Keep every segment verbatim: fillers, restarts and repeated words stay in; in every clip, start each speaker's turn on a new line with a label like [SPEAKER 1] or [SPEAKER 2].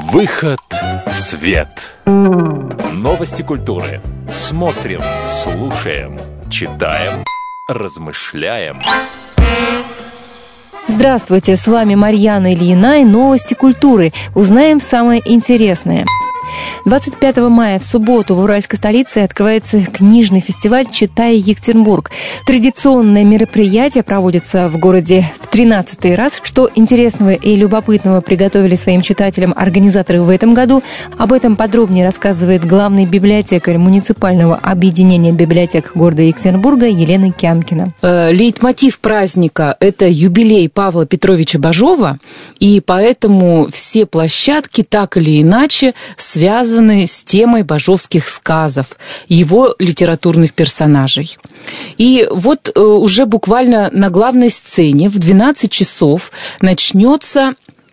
[SPEAKER 1] Выход в свет. Новости культуры. Смотрим, слушаем, читаем, размышляем.
[SPEAKER 2] Здравствуйте, с вами Марьяна Ильина и новости культуры. Узнаем самое интересное. двадцать пятого мая в субботу в уральской столице открывается книжный фестиваль «Читай Екатеринбург». Традиционное мероприятие проводится в городе в тринадцатый раз. Что интересного и любопытного приготовили своим читателям организаторы в этом году, об этом подробнее рассказывает главный библиотекарь муниципального объединения библиотек города Екатеринбурга Елена Кямкина.
[SPEAKER 3] Лейтмотив праздника – это юбилей Павла Петровича Бажова, и поэтому все площадки так или иначе связаны с темой бажовских сказов, его литературных персонажей. И вот уже буквально на главной сцене в двенадцать часов начнется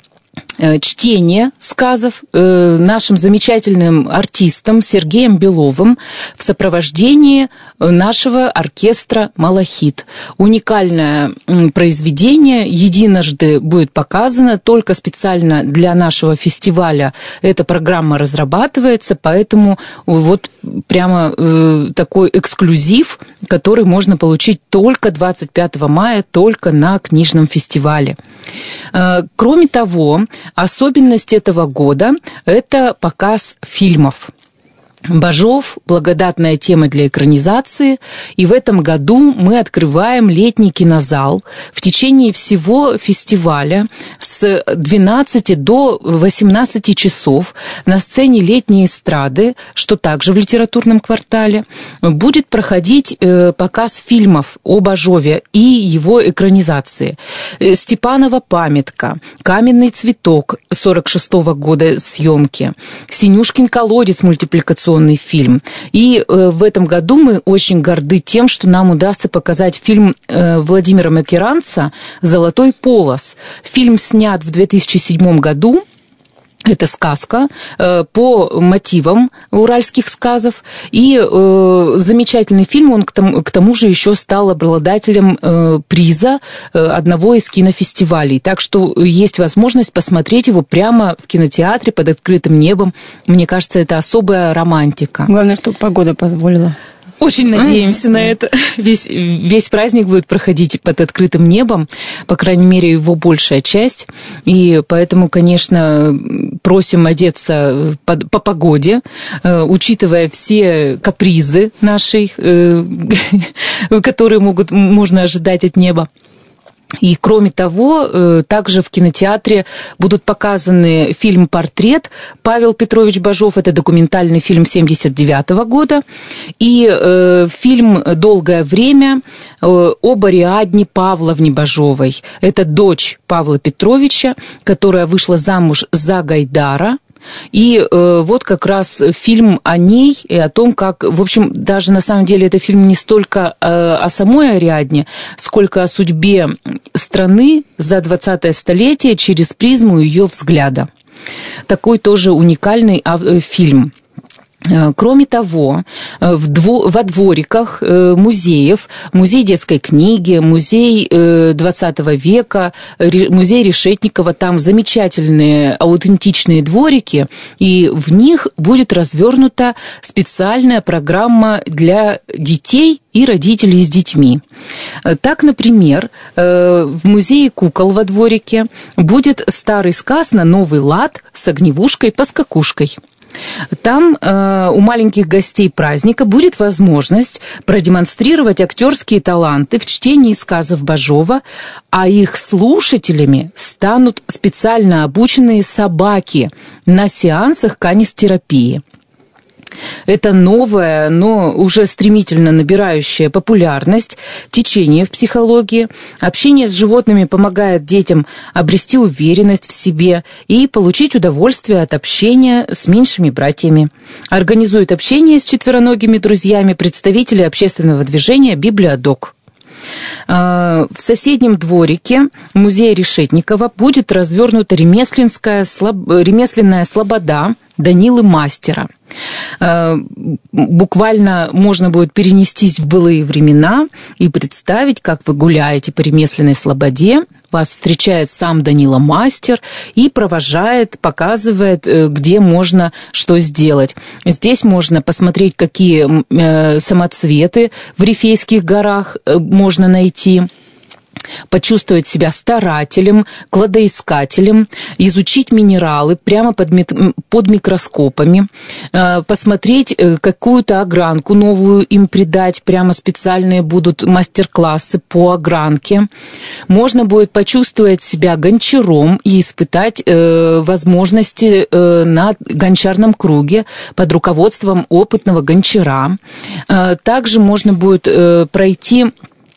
[SPEAKER 3] чтение сказов нашим замечательным артистом Сергеем Беловым в сопровождении нашего оркестра «Малахит». Уникальное произведение единожды будет показано, только специально для нашего фестиваля эта программа разрабатывается, поэтому вот прямо такой эксклюзив, который можно получить только двадцать пятого мая, только на книжном фестивале. Кроме того, особенность этого года – это показ фильмов. Бажов – благодатная тема для экранизации, и в этом году мы открываем летний кинозал. В течение всего фестиваля с двенадцати до восемнадцати часов на сцене летней эстрады, что также в литературном квартале, будет проходить показ фильмов о Бажове и его экранизации. «Степанова памятка», «Каменный цветок» сорок шестого года съемки, «Синюшкин колодец» мультипликационный фильм. И э, в этом году мы очень горды тем, что нам удастся показать фильм э, Владимира Макеранца «Золотой полос». Фильм снят в две тысячи седьмом году. Это сказка э, по мотивам уральских сказов. И э, замечательный фильм, он к тому, к тому же еще стал обладателем э, приза э, одного из кинофестивалей. Так что есть возможность посмотреть его прямо в кинотеатре под открытым небом. Мне кажется, это особая романтика.
[SPEAKER 2] Главное, чтобы погода позволила.
[SPEAKER 3] Очень надеемся на это. Весь, весь праздник будет проходить под открытым небом, по крайней мере, его большая часть. И поэтому, конечно, просим одеться по, по погоде, учитывая все капризы наши, которые могут, можно ожидать от неба. И, кроме того, также в кинотеатре будут показаны фильм «Портрет» Павел Петрович Бажов, это документальный фильм семьдесят девятого года, и э, фильм «Долгое время» об Ариадне Павловне Бажовой. Это дочь Павла Петровича, которая вышла замуж за Гайдара. И э, вот как раз фильм о ней и о том, как, в общем, даже на самом деле это фильм не столько э, о самой Ариадне, сколько о судьбе страны за двадцатое столетие через призму ее взгляда. Такой тоже уникальный э, фильм. Кроме того, в дво, во двориках музеев, музей детской книги, музей двадцатого века, музей Решетникова, там замечательные аутентичные дворики, и в них будет развернута специальная программа для детей и родителей с детьми. Так, например, в музее кукол во дворике будет старый сказ на новый лад с огневушкой-поскакушкой. Там э, у маленьких гостей праздника будет возможность продемонстрировать актерские таланты в чтении сказов Бажова, а их слушателями станут специально обученные собаки на сеансах канистерапии. Это новое, но уже стремительно набирающее популярность течение в психологии. Общение с животными помогает детям обрести уверенность в себе и получить удовольствие от общения с меньшими братьями. Организует общение с четвероногими друзьями представители общественного движения «Библиодок». В соседнем дворике музея Решетникова будет развернута ремесленская, слоб... ремесленная слобода Данилы Мастера. Буквально можно будет перенестись в былые времена и представить, как вы гуляете по ремесленной слободе, вас встречает сам Данила Мастер и провожает, показывает, где можно что сделать. Здесь можно посмотреть, какие самоцветы в Рифейских горах можно найти, почувствовать себя старателем, кладоискателем, изучить минералы прямо под, под микроскопами, посмотреть какую-то огранку новую им придать, прямо специальные будут мастер-классы по огранке. Можно будет почувствовать себя гончаром и испытать возможности на гончарном круге под руководством опытного гончара. Также можно будет пройти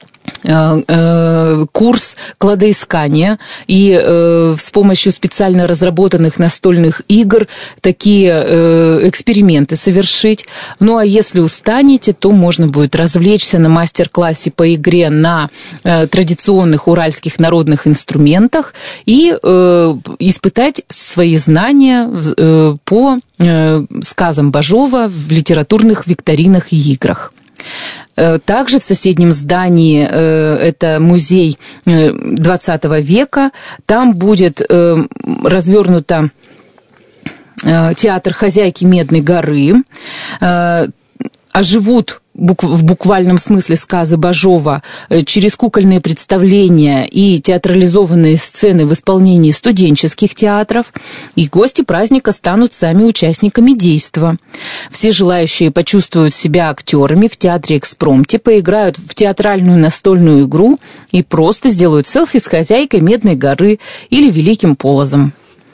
[SPEAKER 3] курс кладоискания и э, с помощью специально разработанных настольных игр такие э, эксперименты совершить. Ну а если устанете, то можно будет развлечься на мастер-классе по игре на э, традиционных уральских народных инструментах и э, испытать свои знания э, по э, сказам Бажова в литературных викторинах и играх. Также в соседнем здании, это музей двадцатого века, там будет развернута театр «Хозяйки Медной горы», оживут в буквальном смысле сказы Бажова через кукольные представления и театрализованные сцены в исполнении студенческих театров, и гости праздника станут сами участниками действа. Все желающие почувствуют себя актерами в театре «Экспромте», поиграют в театральную настольную игру и просто сделают селфи с хозяйкой Медной горы или Великим Полозом.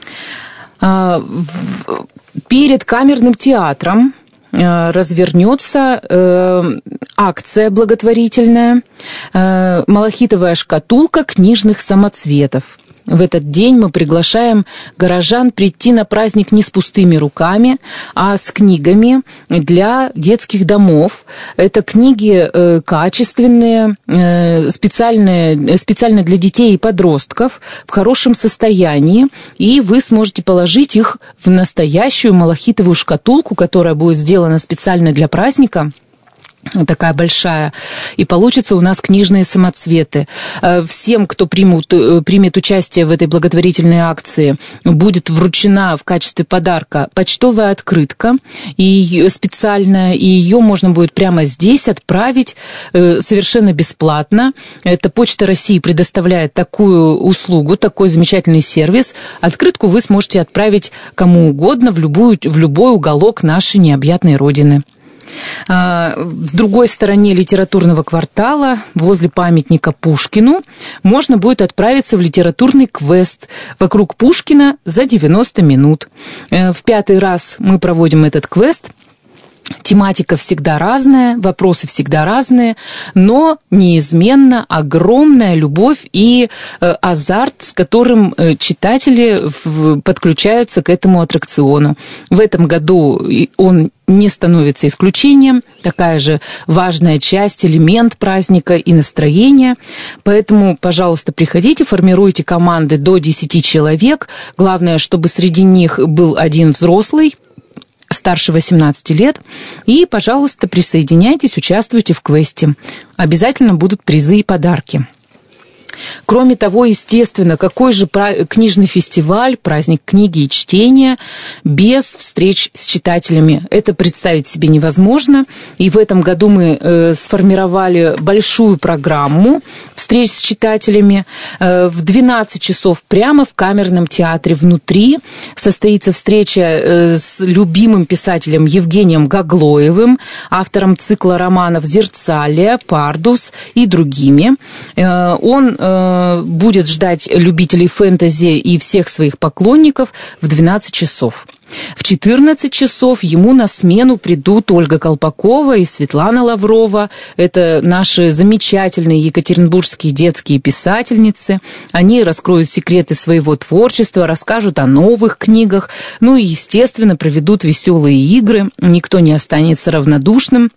[SPEAKER 3] Перед камерным театром развернется э, акция благотворительная э, «Малахитовая шкатулка книжных самоцветов». В этот день мы приглашаем горожан прийти на праздник не с пустыми руками, а с книгами для детских домов. Это книги э, качественные, э, специальные, специально для детей и подростков, в хорошем состоянии, и вы сможете положить их в настоящую малахитовую шкатулку, которая будет сделана специально для праздника, такая большая, и получится у нас книжные самоцветы. Всем, кто примут, примет участие в этой благотворительной акции, будет вручена в качестве подарка почтовая открытка и специальная, и ее можно будет прямо здесь отправить совершенно бесплатно. Это Почта России предоставляет такую услугу, такой замечательный сервис. Открытку вы сможете отправить кому угодно в, любую, в любой уголок нашей необъятной родины. В другой стороне литературного квартала, возле памятника Пушкину, можно будет отправиться в литературный квест вокруг Пушкина за девяносто минут. В пятый раз мы проводим этот квест. Тематика всегда разная, вопросы всегда разные, но неизменно огромная любовь и э, азарт, с которым э, читатели в, подключаются к этому аттракциону. В этом году он не становится исключением, такая же важная часть, элемент праздника и настроения. Поэтому, пожалуйста, приходите, формируйте команды до десяти человек. Главное, чтобы среди них был один взрослый, старше восемнадцати лет, и, пожалуйста, присоединяйтесь, участвуйте в квесте. Обязательно будут призы и подарки. Кроме того, естественно, какой же книжный фестиваль, праздник книги и чтения без встреч с читателями? Это представить себе невозможно. И в этом году мы э, сформировали большую программу встреч с читателями. Э, в двенадцать часов прямо в камерном театре внутри состоится встреча э, с любимым писателем Евгением Гаглоевым, автором цикла романов «Зерцалия», «Пардус» и другими. Э, он будет ждать любителей фэнтези и всех своих поклонников в двенадцать часов. В четырнадцать часов ему на смену придут Ольга Колпакова и Светлана Лаврова. Это наши замечательные екатеринбургские детские писательницы. Они раскроют секреты своего творчества, расскажут о новых книгах, ну и, естественно, проведут веселые игры. Никто не останется равнодушным.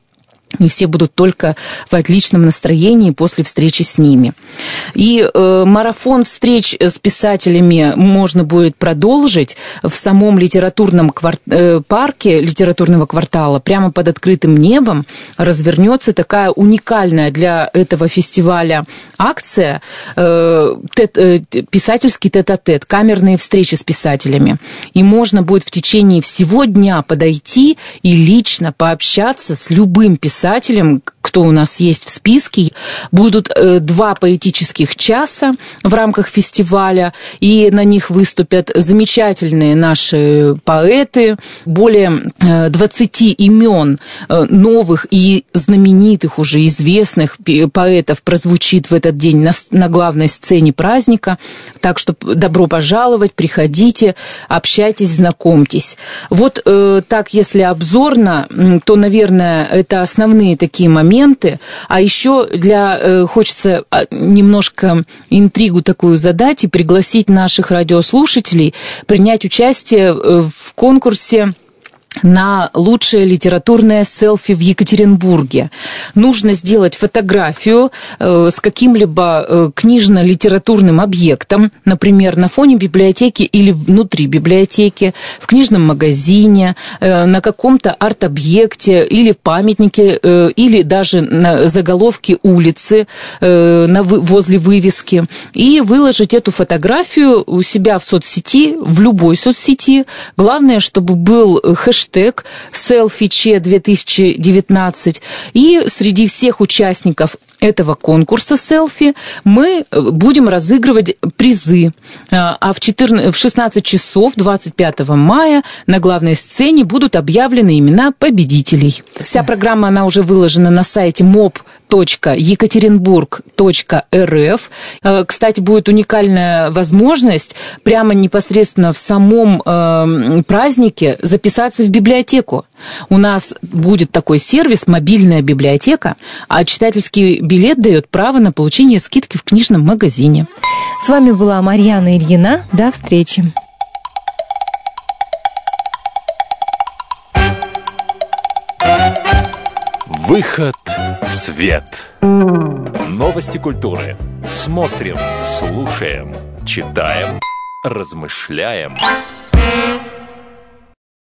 [SPEAKER 3] и все будут только в отличном настроении после встречи с ними. И э, марафон встреч с писателями можно будет продолжить в самом литературном квар... э, парке литературного квартала. Прямо под открытым небом развернется такая уникальная для этого фестиваля акция э, тет, э, писательский тет-а-тет, камерные встречи с писателями. И можно будет в течение всего дня подойти и лично пообщаться с любым писателем, писателям, кто у нас есть в списке. Будут э, два поэтических часа в рамках фестиваля, и на них выступят замечательные наши поэты. Более э, двадцати имен э, новых и знаменитых, уже известных поэтов прозвучит в этот день на, на главной сцене праздника. Так что добро пожаловать, приходите, общайтесь, знакомьтесь. Вот э, так, если обзорно, то, наверное, это основное такие моменты, а еще для э, хочется немножко интригу такую задать и пригласить наших радиослушателей принять участие в конкурсе на лучшее литературное селфи в Екатеринбурге. Нужно сделать фотографию э, с каким-либо э, книжно-литературным объектом, например, на фоне библиотеки или внутри библиотеки, в книжном магазине, э, на каком-то арт-объекте или в памятнике, э, или даже на заголовке улицы, э, на, возле вывески, и выложить эту фотографию у себя в соцсети, в любой соцсети. Главное, чтобы был хэштег хэштег селфи-че две тысячи девятнадцать, и среди всех участников этого конкурса селфи мы будем разыгрывать призы. А в, четырнадцать, в шестнадцать часов двадцать пятого мая на главной сцене будут объявлены имена победителей. Вся программа, она уже выложена на сайте моп точка екатеринбург точка эр эф. Кстати, будет уникальная возможность прямо непосредственно в самом э, празднике записаться в библиотеку. У нас будет такой сервис «Мобильная библиотека», а читательский билет дает право на получение скидки в книжном магазине.
[SPEAKER 2] С вами была Марьяна Ильина. До встречи.
[SPEAKER 1] Выход в свет. Новости культуры. Смотрим, слушаем, читаем, размышляем.